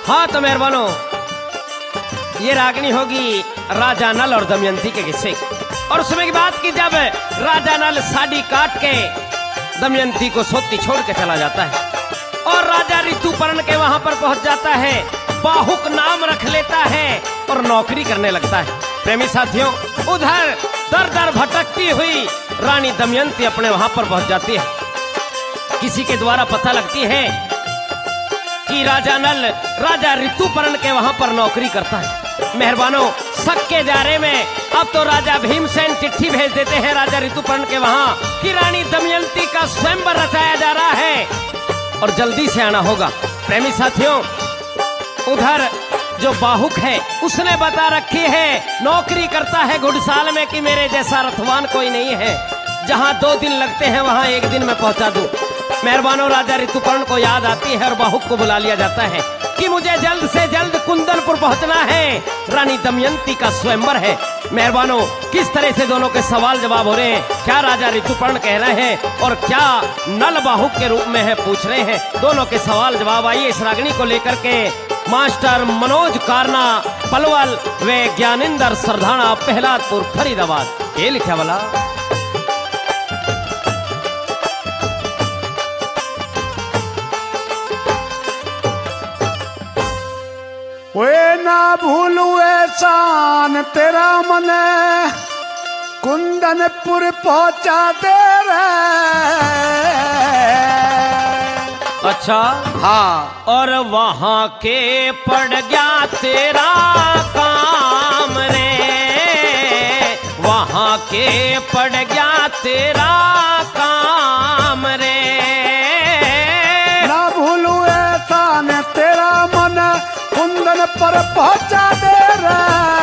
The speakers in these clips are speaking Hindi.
हाँ तो मेहरबानो, ये रागनी होगी राजा नल और दमयंती के किस्से। और उसमें की बात की जब राजा नल साड़ी काट के दमयंती को सोती छोड़ के चला जाता है और राजा ऋतुपर्ण के वहां पर पहुंच जाता है, बाहुक नाम रख लेता है और नौकरी करने लगता है। प्रेमी साथियों, उधर दर दर भटकती हुई रानी दमयंती अपने वहां पर पहुंच जाती है। किसी के द्वारा पता लगती है कि राजा नल राजा ऋतुपर्ण के वहां पर नौकरी करता है। मेहरबानो, शक के जारे में अब तो राजा भीमसेन चिट्ठी भेज देते हैं राजा ऋतुपर्ण के वहां कि रानी दमयंती का स्वयंवर रचाया जा रहा है और जल्दी से आना होगा। प्रेमी साथियों, उधर जो बाहुक है उसने बता रखी है, नौकरी करता है घुड़साल में कि मेरे जैसा रथवान कोई नहीं है, जहां 2 दिन लगते हैं वहां 1 दिन में पहुंचा दूं। मेहरबानो, राजा ऋतुपर्ण को याद आती है और बाहुक को बुला लिया जाता है कि मुझे जल्द से जल्द कुंदनपुर पहुंचना है, रानी दमयंती का स्वयंवर है। मेहरबानो, किस तरह से दोनों के सवाल जवाब हो रहे हैं, क्या राजा ऋतुपर्ण कह रहे हैं और क्या नल बाहुक के रूप में है पूछ रहे हैं, दोनों के सवाल जवाब आइए इस रागनी को लेकर के मास्टर मनोज कारना पलवल व ज्ञानेंद्र सरधाना पहलादपुर फरीदाबाद। ये लिखा वाला वे ना भूलू एहसान तेरा मन, कुंदनपुर पहुंचा दे रे। अच्छा, हाँ, और वहां के पड़ गया तेरा काम रे, वहां के पड़ गया तेरा काम रे। ना भूलू एहसान तेरा मन, कुंदन पर पहुंचा दे रे।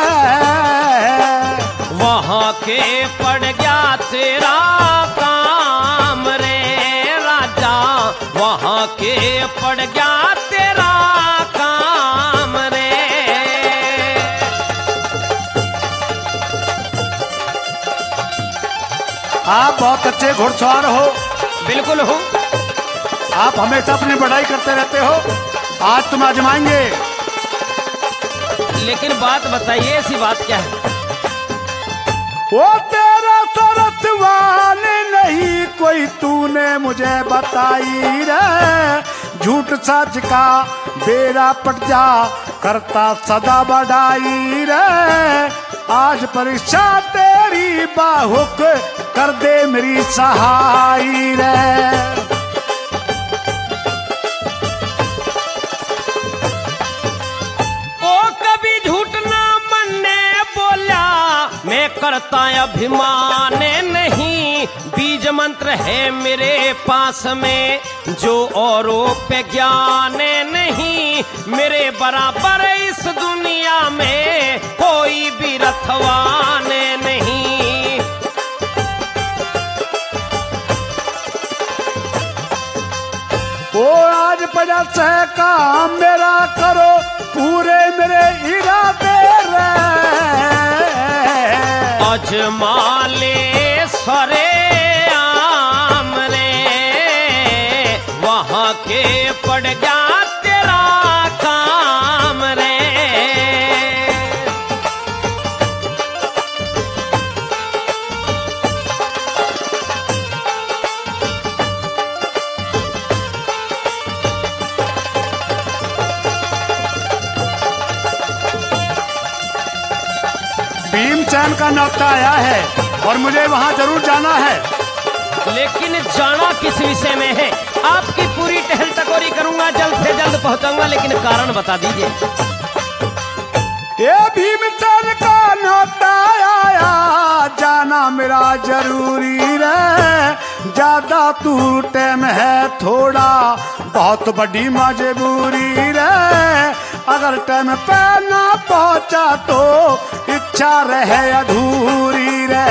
वहां के पड़ गया तेरा काम रे राजा, वहां के पड़ गया तेरा काम रे। आप बहुत अच्छे घुड़सवार हो। बिल्कुल हूँ। आप हमेशा अपनी बढ़ाई करते रहते हो, आज तुम आजमाएंगे। लेकिन बात बताइए, ऐसी बात क्या है? वो तेरा सरस वाले नहीं कोई तूने मुझे बताई रे, झूठ सच का बेड़ा पट जा करता सदा बढ़ाई रे। आज परीक्षा तेरी बाहुक कर दे मेरी सहाय रे। मैं करता अभिमान नहीं, बीज मंत्र है मेरे पास में जो औरों पे ज्ञान नहीं, मेरे बराबर इस दुनिया में कोई भी रथवान नहीं। वो आज पड़ा से काम मेरा करो पूरे मेरे इरादे रे। अजमाले सरे आम रे, वहां के पड़ गया तेरा काम रे। भीमसेन का न्योता आया है और मुझे वहां जरूर जाना है। लेकिन जाना किस विषय में है? आपकी पूरी टहल टकोरी करूंगा, जल्द से जल्द पहुंचाऊंगा, लेकिन कारण बता दीजिए। ये भीमसेन का न्योता आया, जाना मेरा जरूरी रे। ज्यादा तू टाइम है थोड़ा, बहुत बड़ी मजबूरी रे। अगर टाइम पे ना पहुंचा तो इच्छा रहे अधूरी रे।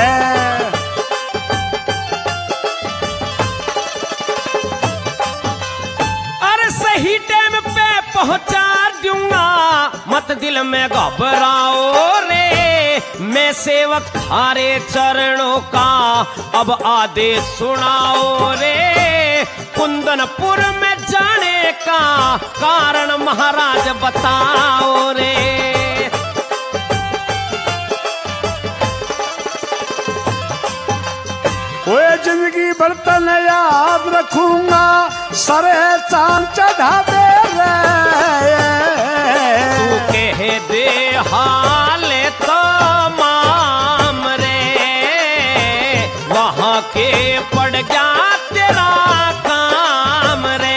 अरे सही टाइम पे पहुंचा दूंगा, मत दिल में घबराओ रे। मैं सेवक थारे चरणों का अब आदेश सुनाओ रे। कुंदनपुर में जाने का क्या कारण महाराज बताओ रे। ओए जिंदगी भर तन याद रखूंगा, सरे चांद चढ़ा दे रे। तू कह दे हाल तमाम रे, वहां के पड़ जा तेरा काम रे।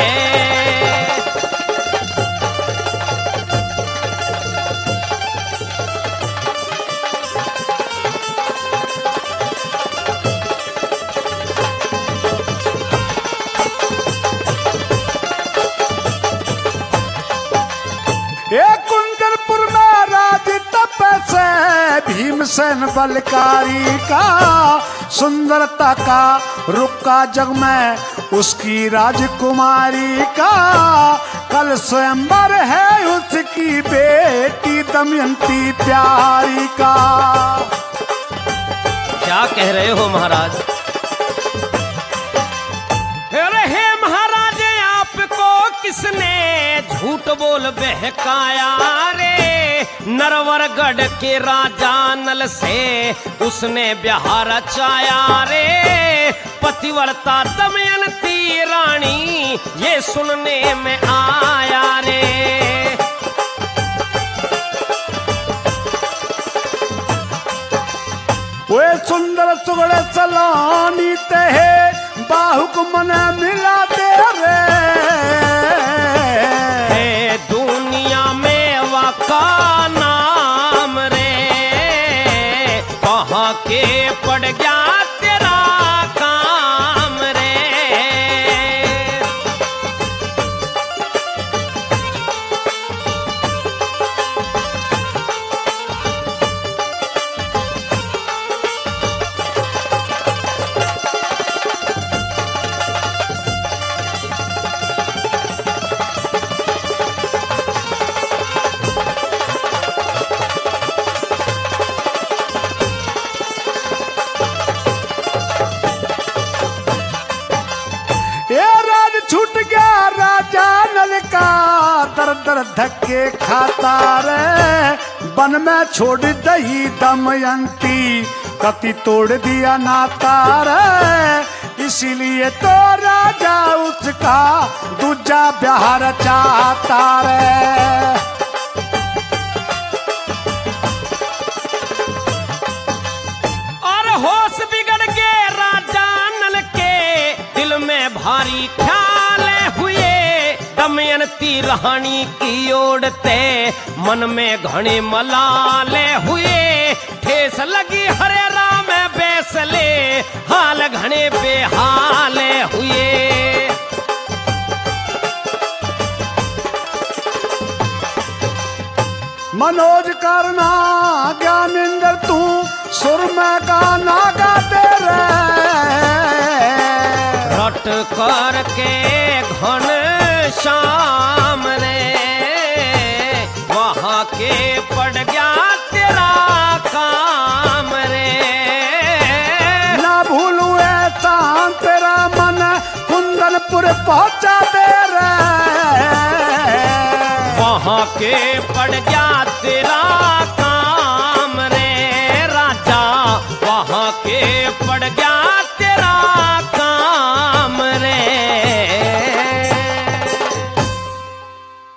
कुंदरपुर में राज तपसे भीमसेन बलकारी का, सुंदरता का रुक्का जग में उसकी राजकुमारी का। कल स्वयंवर है उसकी बेटी दमयंती प्यारी का। क्या कह रहे हो महाराज? अरे महाराज आपको किसने झूठ बोल बहकाया रे। नरवरगढ़ के राजा नल से उसने ब्याह रचाया रे। पतिव्रता दमयंती रानी ये सुनने में आया रे। वे सुंदर सुगड़े सलानी ते बाहुक मन मिला दे रे। दुनिया में वाका नाम रे, वहां के पड़ गया तेरा काम रे। छूट गया राजा नल का, दर दर धक्के खाता रे। वन में छोड़ दही दमयंती, कति तोड़ दिया नाता रे। इसीलिए तो राजा उसका दूजा ब्याह रचाता रे। और होश बिगड़ के राजा नल के दिल में भारी ख्याल हुए। दमयंती रानी की ओढ़ते मन में घने मलाले हुए। ठेस लगी हरे राम बैसले, हाल घने बेहाले हुए। मनोज करना ज्ञानेंद्र तू सुर में गाना गाते रे। रट करके घन श्याम रे, वहां के पड़ गया तेरा काम रे। ना भूलू ऐसा तेरा मन कुंदनपुर पहुंचा दे रे। वहां के पड़ गया